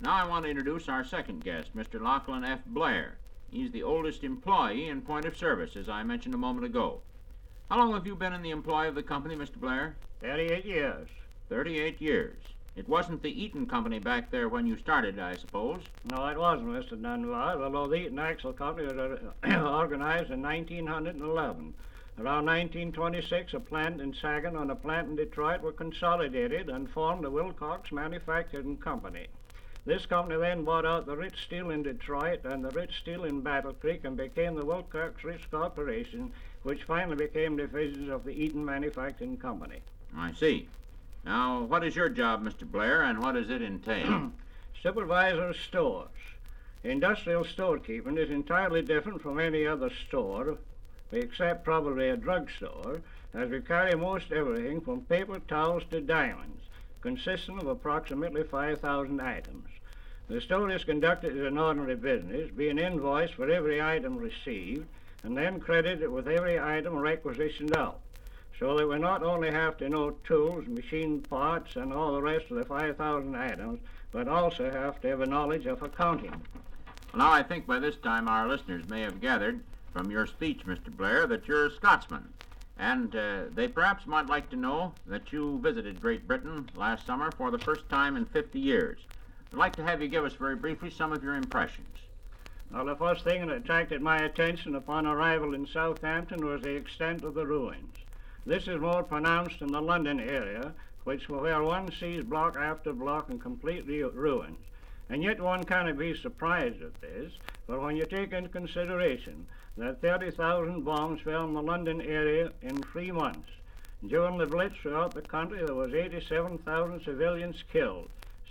Now I want to introduce our second guest, Mr. Lachlan F. Blair. He's the oldest employee in point of service, as I mentioned a moment ago. How long have you been in the employ of the company, Mr. Blair? 38 years. 38 years. It wasn't the Eaton Company back there when you started, I suppose. No, it wasn't, Mr. Dunbar, although the Eaton Axle Company was organized in 1911. Around 1926, a plant in Saginaw and a plant in Detroit were consolidated and formed the Wilcox Manufacturing Company. This company then bought out the Rich Steel in Detroit and the Rich Steel in Battle Creek and became the Wilcox Rich Corporation, which finally became divisions of the Eaton Manufacturing Company. I see. Now, what is your job, Mr. Blair, and what does it entail? Supervisor of stores. Industrial storekeeping is entirely different from any other store, except probably a drugstore, as we carry most everything from paper towels to diamonds, consisting of approximately 5,000 items. The store is conducted as an ordinary business, being invoiced for every item received, and then credited with every item requisitioned out, so that we not only have to know tools, machine parts, and all the rest of the 5,000 items, but also have to have a knowledge of accounting. Well, now I think by this time our listeners may have gathered from your speech, Mr. Blair, that you're a Scotsman, and they perhaps might like to know that you visited Great Britain last summer for the first time in 50 years. I'd like to have you give us very briefly some of your impressions. Well, the first thing that attracted my attention upon arrival in Southampton was the extent of the ruins. This is more pronounced in the London area, where one sees block after block in complete ruins. And yet one cannot be surprised at this, for when you take into consideration that 30,000 bombs fell in the London area in 3 months. During the Blitz throughout the country, there was 87,000 civilians killed,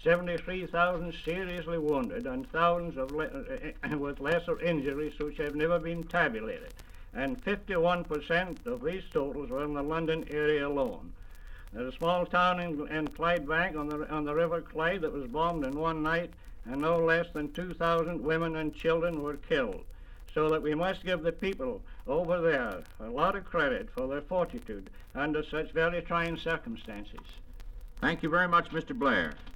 73,000 seriously wounded, and thousands with lesser injuries which have never been tabulated. And 51% of these totals were in the London area alone. There's a small town in Clydebank on the River Clyde that was bombed in one night, and no less than 2,000 women and children were killed. So that we must give the people over there a lot of credit for their fortitude under such very trying circumstances. Thank you very much, Mr. Blair.